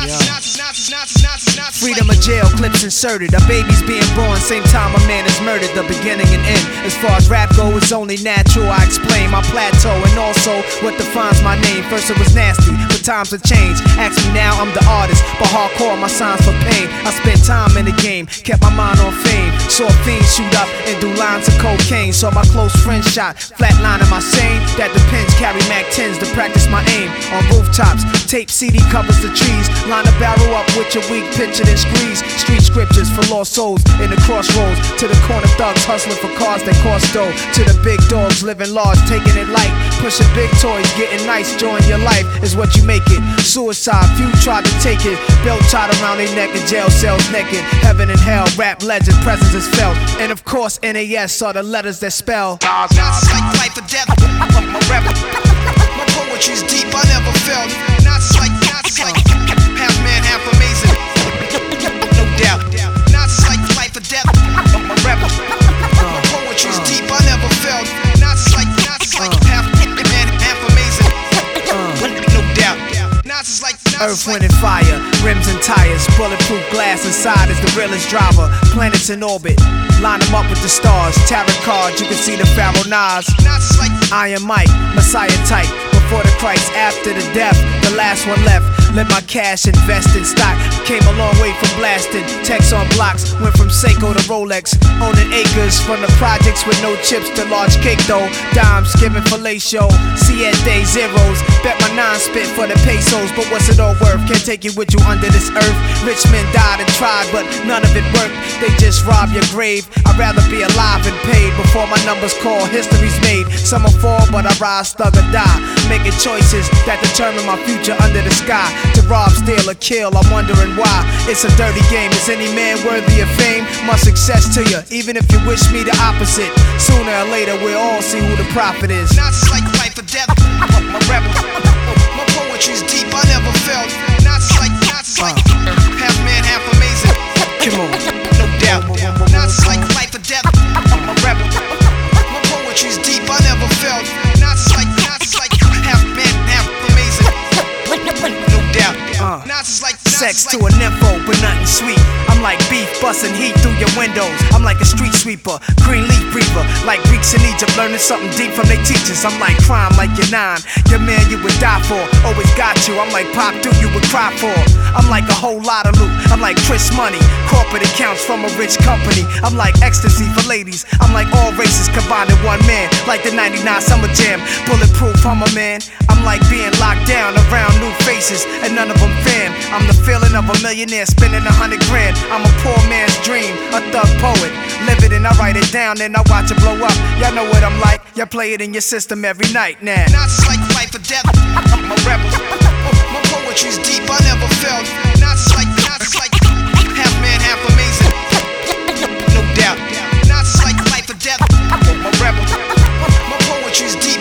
Freedom of jail, clips inserted. A baby's being born, same time a man is murdered. The beginning and end. As far as rap go, it's only natural. I explain my plateau and also what defines my name. First it was nasty, but times have changed. Ask me now, I'm the artist, but hardcore my signs for pain. I spent time in the game, kept my mind on fame. Saw fiends shoot up and do lines of cocaine. Saw my close friend shot, flatlining my sane. That the pins carry Mac 10s to practice my aim. On rooftops, tape CD covers the trees. Line a barrel up with your weak picture and squeeze. Street scriptures for lost souls in the crossroads. To the corner thugs hustling for cars that cost dough. To the big dogs living large, taking it light. Pushing big toys, getting nice, join your life is what you make it. Suicide, few tried to take it. Belt tied around their neck in jail cells naked. Heaven and hell, rap legend, presence is felt. And of course, NAS are the letters that spell. Nazis like life or death. My rap, my poetry's deep, I never felt. Nazis like half man, half amazing. No doubt. Nazis like life or death. My rap, my poetry's deep, I never felt. Nazis like half man, half amazing. No doubt. Nazis like Earth, wind, and fire, rims and tires, bulletproof glass inside is the realest driver. Planets in orbit, line them up with the stars. Tarot cards, you can see the Pharaoh Nas. Iron Mike, Messiah type. Before the Christ, after the death, the last one left. Let my cash invest in stock. Came a long way from blasting. Text on blocks, went from Seiko to Rolex. Owning acres from the projects with no chips to large cake though. Dimes giving fellatio, siete zeros. Bet my nine spit for the pesos, but what's it all worth? Can't take you with you under this earth. Rich men died and tried, but none of it worked. They just rob your grave. I'd rather be alive and paid before my numbers call. History's made. Some will fall, but I rise, thug or die. Making choices that determine my future under the sky. To rob, steal, or kill, I'm wondering why. It's a dirty game. Is any man worthy of fame? Much success to you, even if you wish me the opposite. Sooner or later, we'll all see who the prophet is. Nazis like life or death. My rap, my poetry's deep, I never felt. Nazis like half man, half amazing. Come on. No doubt. Nazis like life or death. My rap, my poetry's deep, I never felt. Nazis like half man, half amazing. No doubt. Nazis like sex to a nympho, but nothing sweet. I'm like beef busting heat through your windows. I'm like a street sweeper, green leaf breather. Like Greeks in Egypt, learning something deep from their teachers. I'm like crime, like your nine. Your man you would die for, always got you. I'm like Pop Duke, you would cry for. I'm like a whole lot of loot. I'm like Chris Money, corporate accounts from a rich company. I'm like ecstasy for ladies. I'm like all races combined in one man. Like the 99 Summer Jam, bulletproof, I'm a man. I'm like being locked down around new faces, and none of them fam. I'm the feeling of a millionaire spending 100 grand. I'm a poor man's dream, a thug poet. Live it and I write it down, then I watch it blow up. Y'all know what I'm like, y'all play it in your system every night now. Nazis like life or death. I'm a rebel. My poetry's deep, I never felt. Nazis like half man, half amazing. No doubt. Nazis like life or death. I'm a rebel. My poetry's deep.